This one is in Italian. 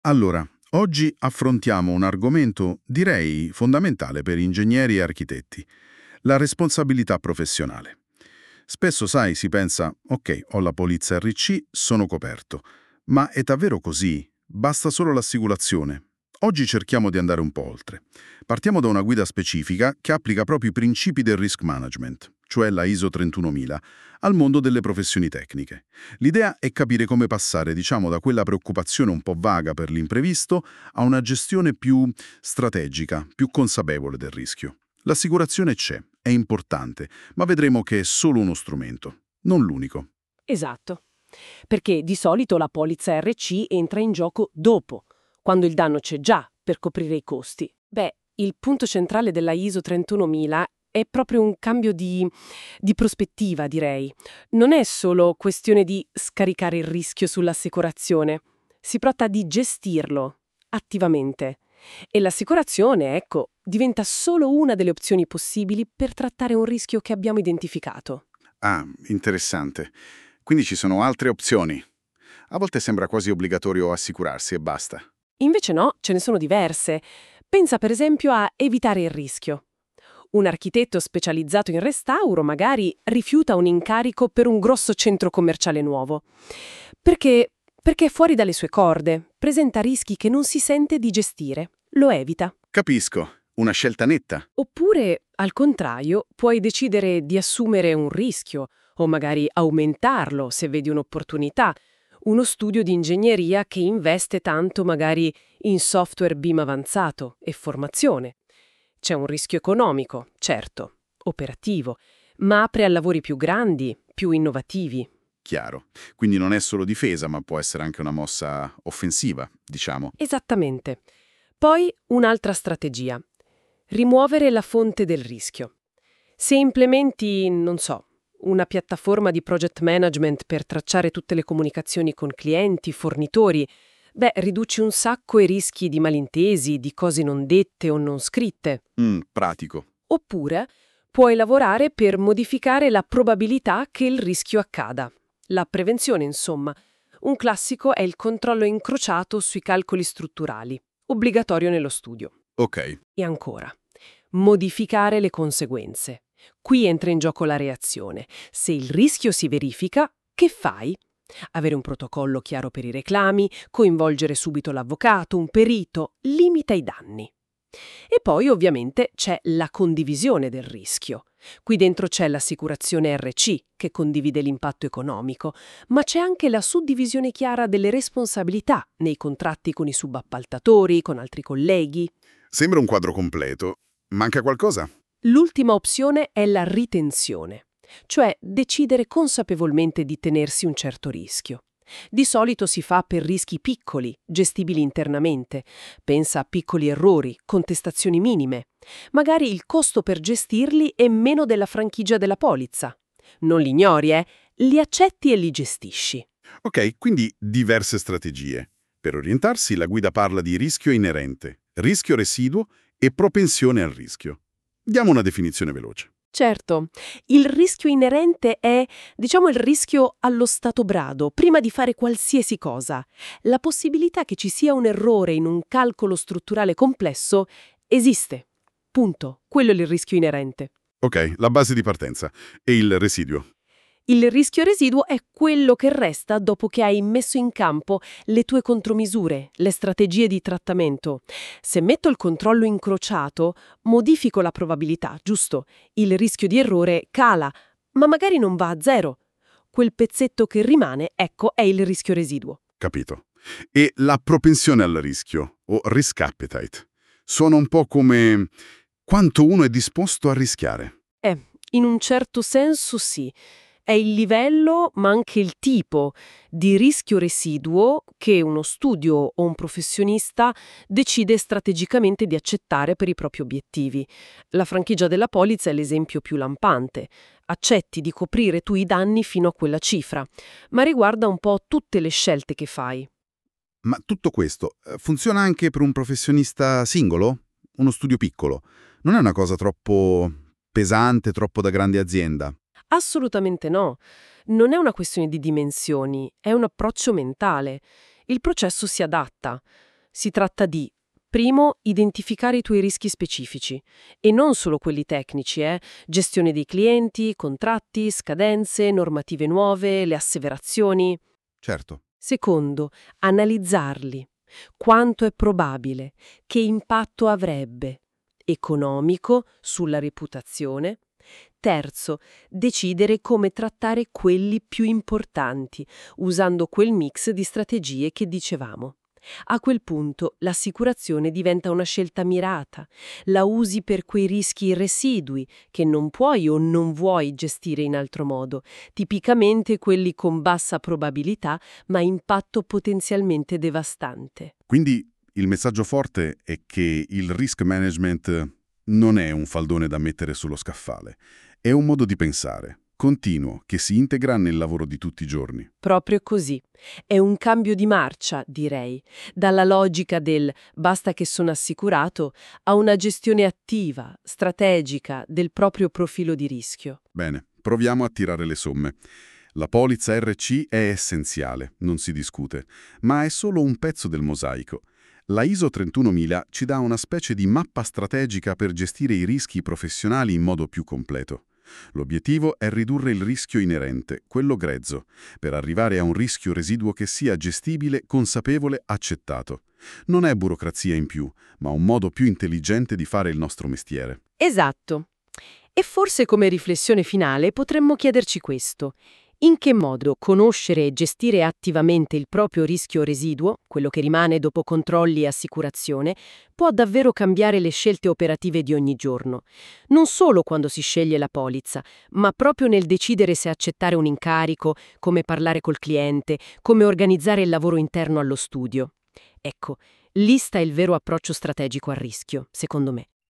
Allora, oggi affrontiamo un argomento, direi, fondamentale per ingegneri e architetti, la responsabilità professionale. Spesso, sai, si pensa, ok, ho la polizza RC, sono coperto. Ma è davvero così? Basta solo l'assicurazione? Oggi cerchiamo di andare un po' oltre. Partiamo da una guida specifica che applica proprio i principi del risk management, cioè la ISO 31000, al mondo delle professioni tecniche. L'idea è capire come passare, diciamo, da quella preoccupazione un po' vaga per l'imprevisto a una gestione più strategica, più consapevole del rischio. L'assicurazione c'è, è importante, ma vedremo che è solo uno strumento, non l'unico. Esatto, perché di solito la polizza RC entra in gioco dopo, quando il danno c'è già per coprire i costi. Beh, il punto centrale della ISO 31000 è proprio un cambio di prospettiva, direi. Non è solo questione di scaricare il rischio sull'assicurazione, si tratta di gestirlo attivamente. E l'assicurazione, ecco, diventa solo una delle opzioni possibili per trattare un rischio che abbiamo identificato. Ah, interessante. Quindi ci sono altre opzioni. A volte sembra quasi obbligatorio assicurarsi e basta. Invece no, ce ne sono diverse. Pensa per esempio a evitare il rischio. Un architetto specializzato in restauro magari rifiuta un incarico per un grosso centro commerciale nuovo. Perché è fuori dalle sue corde, presenta rischi che non si sente di gestire, lo evita. Capisco. Una scelta netta. Oppure, al contrario, puoi decidere di assumere un rischio o magari aumentarlo se vedi un'opportunità. Uno studio di ingegneria che investe tanto magari in software BIM avanzato e formazione. C'è un rischio economico, certo, operativo, ma apre a lavori più grandi, più innovativi. Chiaro. Quindi non è solo difesa, ma può essere anche una mossa offensiva, diciamo. Esattamente. Poi un'altra strategia. Rimuovere la fonte del rischio. Se implementi, non so, una piattaforma di project management per tracciare tutte le comunicazioni con clienti, fornitori, riduci un sacco i rischi di malintesi, di cose non dette o non scritte. Pratico. Oppure puoi lavorare per modificare la probabilità che il rischio accada. La prevenzione, insomma. Un classico è il controllo incrociato sui calcoli strutturali, obbligatorio nello studio. Ok. E ancora, modificare le conseguenze. Qui entra in gioco la reazione. Se il rischio si verifica, che fai? Avere un protocollo chiaro per i reclami, coinvolgere subito l'avvocato, un perito, limita i danni. E poi ovviamente c'è la condivisione del rischio. Qui dentro c'è l'assicurazione RC che condivide l'impatto economico, ma c'è anche la suddivisione chiara delle responsabilità nei contratti con i subappaltatori, con altri colleghi. Sembra un quadro completo. Manca qualcosa? L'ultima opzione è la ritenzione, cioè decidere consapevolmente di tenersi un certo rischio. Di solito si fa per rischi piccoli, gestibili internamente. Pensa a piccoli errori, contestazioni minime. Magari il costo per gestirli è meno della franchigia della polizza. Non li ignori, li accetti e li gestisci. Ok, quindi diverse strategie. Per orientarsi, la guida parla di rischio inerente, rischio residuo e propensione al rischio. Diamo una definizione veloce. Certo, il rischio inerente è, diciamo, il rischio allo stato brado, prima di fare qualsiasi cosa. La possibilità che ci sia un errore in un calcolo strutturale complesso esiste. Punto. Quello è il rischio inerente. Ok, la base di partenza. E il residuo? Il rischio residuo è quello che resta dopo che hai messo in campo le tue contromisure, le strategie di trattamento. Se metto il controllo incrociato, modifico la probabilità, giusto? Il rischio di errore cala, ma magari non va a zero. Quel pezzetto che rimane, ecco, è il rischio residuo. Capito. E la propensione al rischio, o risk appetite, suona un po' come quanto uno è disposto a rischiare. In un certo senso sì. È il livello, ma anche il tipo di rischio residuo che uno studio o un professionista decide strategicamente di accettare per i propri obiettivi. La franchigia della polizza è l'esempio più lampante. Accetti di coprire tu i danni fino a quella cifra, ma riguarda un po' tutte le scelte che fai. Ma tutto questo funziona anche per un professionista singolo? Uno studio piccolo? Non è una cosa troppo pesante, troppo da grande azienda? Assolutamente no. Non è una questione di dimensioni, è un approccio mentale. Il processo si adatta. Si tratta di, primo, identificare i tuoi rischi specifici, e non solo quelli tecnici, gestione dei clienti, contratti, scadenze, normative nuove, le asseverazioni. Certo. Secondo, analizzarli. Quanto è probabile? Che impatto avrebbe? Economico, sulla reputazione. Terzo, decidere come trattare quelli più importanti, usando quel mix di strategie che dicevamo. A quel punto l'assicurazione diventa una scelta mirata. La usi per quei rischi residui che non puoi o non vuoi gestire in altro modo, tipicamente quelli con bassa probabilità ma impatto potenzialmente devastante. Quindi il messaggio forte è che il risk management non è un faldone da mettere sullo scaffale, è un modo di pensare, continuo, che si integra nel lavoro di tutti i giorni. Proprio così. È un cambio di marcia, direi, dalla logica del basta che sono assicurato a una gestione attiva, strategica del proprio profilo di rischio. Bene, proviamo a tirare le somme. La polizza RC è essenziale, non si discute, ma è solo un pezzo del mosaico. La ISO 31000 ci dà una specie di mappa strategica per gestire i rischi professionali in modo più completo. L'obiettivo è ridurre il rischio inerente, quello grezzo, per arrivare a un rischio residuo che sia gestibile, consapevole, accettato. Non è burocrazia in più, ma un modo più intelligente di fare il nostro mestiere. Esatto. E forse come riflessione finale potremmo chiederci questo. In che modo conoscere e gestire attivamente il proprio rischio residuo, quello che rimane dopo controlli e assicurazione, può davvero cambiare le scelte operative di ogni giorno? Non solo quando si sceglie la polizza, ma proprio nel decidere se accettare un incarico, come parlare col cliente, come organizzare il lavoro interno allo studio. Ecco, lì sta il vero approccio strategico al rischio, secondo me.